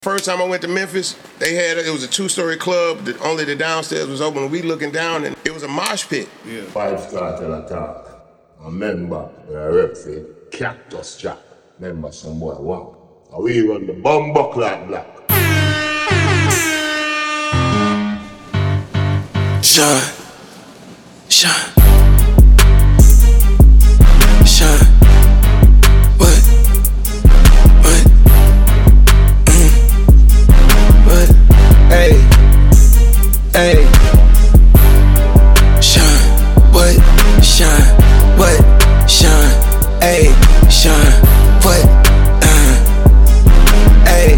First time I went to Memphis, it was a two-story club that only the downstairs was open. We looking down and it was a mosh pit. Yeah. 5-star tell a talk. A member, a rep for Cactus Jack. Member some boy wow. And we run the Bumbo Clock Black. Shine. What? Hey. Shine. What? Shine. What? Shine. Hey. Shine. What? Hey.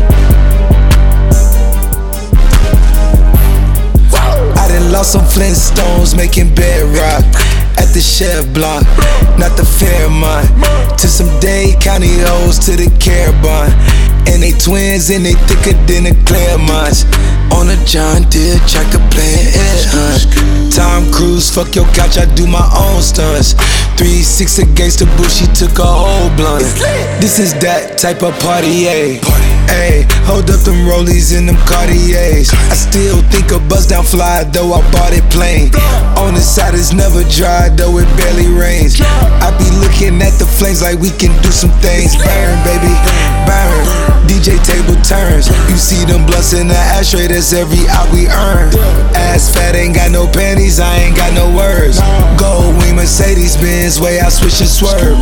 I done lost some Flintstones making bedrock at the Chef Block, not the Fairmont. To some Dade County hoes to the Carabon. And they twins and they thicker than the Claremonts. On a John Deere tractor playing Ed Hunt. Tom Cruise, fuck your couch, I do my own stunts. 3-6 against the bush, she took a whole blunt. This is that type of party, ayy. Ayy, hold up them rollies and them Cartiers. I still think a buzz down fly, though I bought it plain. On the side it's never dry, though it barely rains. I be looking at the flames like we can do some things. Burn, baby, burn. DJ table turns. You see them blunts in the ashtray, that's every hour we earn. Ass fat, ain't got no panties, I ain't got no words. Gold wing Mercedes Benz, way I switch and swerve.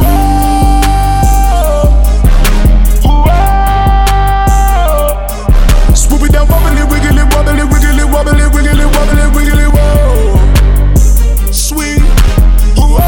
Swoop it down, wobbly, wiggly, wobbly, wiggly, wobbly, wiggly, wobbly, wiggly, whoa. Sweet. Whoa.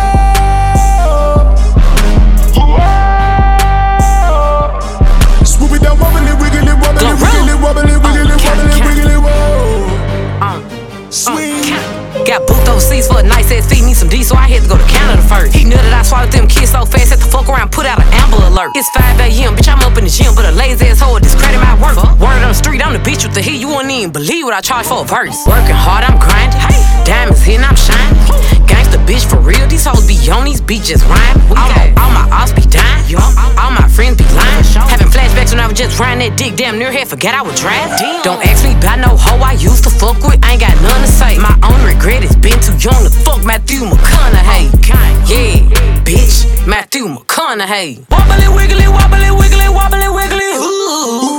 Swoop it down, wobbly, wiggly, wobbly, wiggly, wobbly, wiggly, wobbly, wiggly, whoa. Sweet. Got booked overseas for a nice ass feed, need some D, so I had to go to Canada first. He knew that I swallowed them kids so fast, had to fuck around, put out an Amber Alert. It's 5 a.m., bitch, I'm up in the gym, but a lazy ass hoe discredit my work. Word on the street, I'm the bitch with the heat, you wouldn't even believe what I charge for a verse. Working hard, I'm grinding, diamonds hitting, I'm shining. Gangsta bitch for real, these hoes be on these beaches rhyme. All my ops be dying, all my friends be lying. Having flashbacks when I was just riding that dick, damn near had forgot I was driving. Don't ask me about no hoe I used to fuck with, I ain't got none to say. My own regret is been too young to fuck Matthew McConaughey. Yeah, bitch, Matthew McConaughey. Wobbly wiggly, wobbly wiggly, wobbly wiggly. Ooh.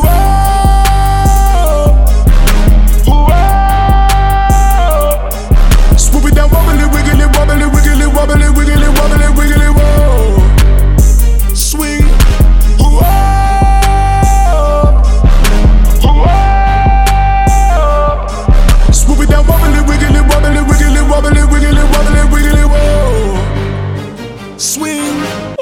Swoop it down, wobbly, wiggly, wobbly, wiggly, wobbly, wiggly, wobbly, wiggly, whoa. Sweet. Whoa. Swoop it down, wobbly, wiggly, wobbly, wiggly, wobbly, wiggly, wobbly, wiggly, whoa. Swing.